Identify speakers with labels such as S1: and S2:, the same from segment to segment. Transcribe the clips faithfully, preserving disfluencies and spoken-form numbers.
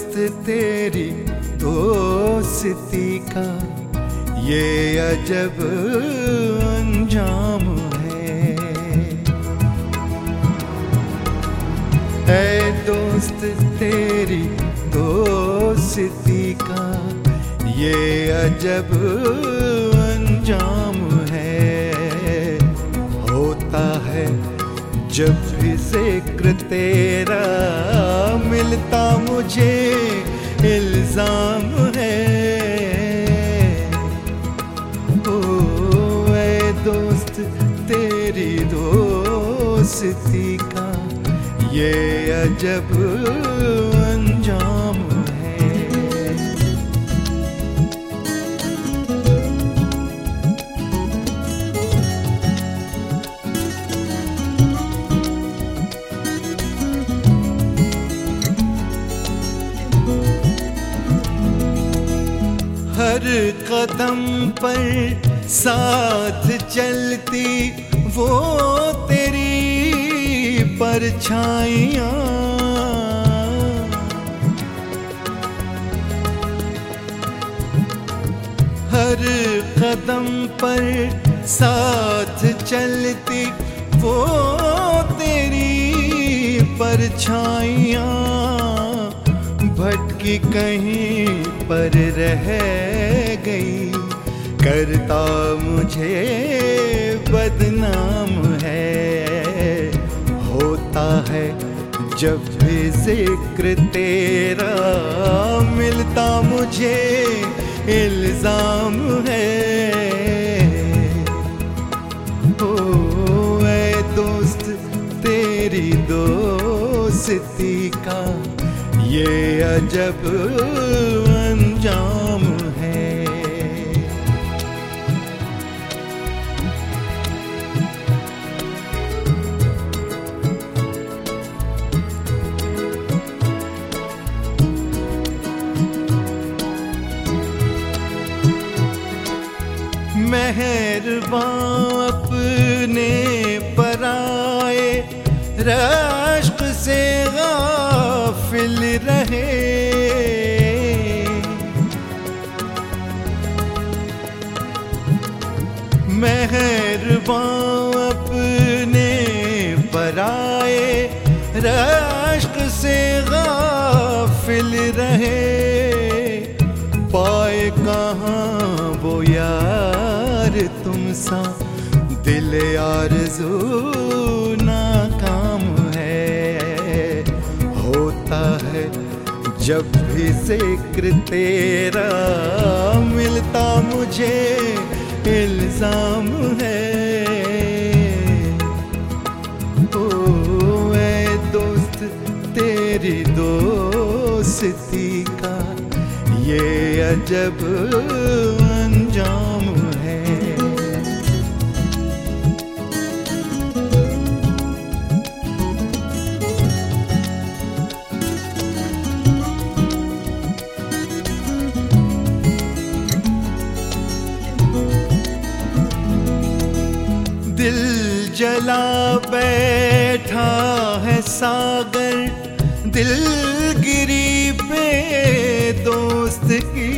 S1: दोस्त तेरी दोस्ती का ये अजब अंजाम है। ऐ दोस्त तेरी दोस्ती का ये अजब अंजाम है। होता है जब भी जिक्र तेरा मिलता मुझे इल्जाम है। ओ ऐ दोस्त तेरी दोस्ती का ये अजब अंजाम है। हर कदम पर साथ चलती वो तेरी परछाइयाँ। हर कदम पर साथ चलती वो तेरी परछाइयाँ। भटकी कहीं पर रह गई करता मुझे बदनाम है। होता है जब भी जिक्र तेरा मिलता मुझे इल्जाम है। ओ ऐ दोस्त तेरी दोस्ती का ये अजब अंजाम है। मेहरबान अपने पराए रश्क से गाफिल रहे। मेहरबान अपने पराए रश्क से गाफिल रहे। पाए कहाँ वो यार तुम सा दिल आरज़ू नाकाम है। होता है जब भी जिक्र तेरा मिलता मुझे इल्जाम है। ओ ऐ दोस्त तेरी दोस्ती का ये अजब अंजाम है। दिल जला बैठा है सागर दिलगिरी पे दोस्त की।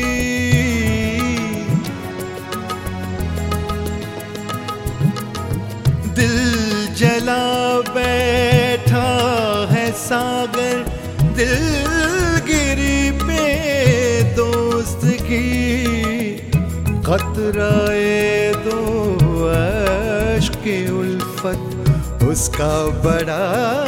S1: दिल जला बैठा है सागर दिलगिरी पे दोस्त की। खतराए दो अश्क-ए उल्फत उसका बड़ा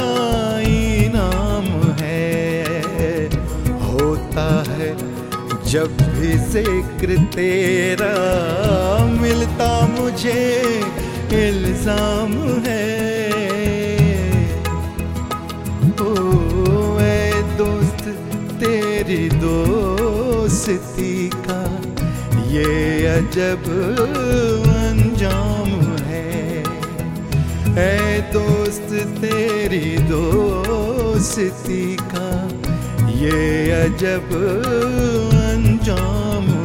S1: इनाम है। होता है जब भी जिक्र तेरा मिलता मुझे इल्जाम है। ओ ऐ दोस्त तेरी दोस्ती का ये अजब अंजाम है। ऐ दोस्त तेरी दोस्ती का ये अजब अंजाम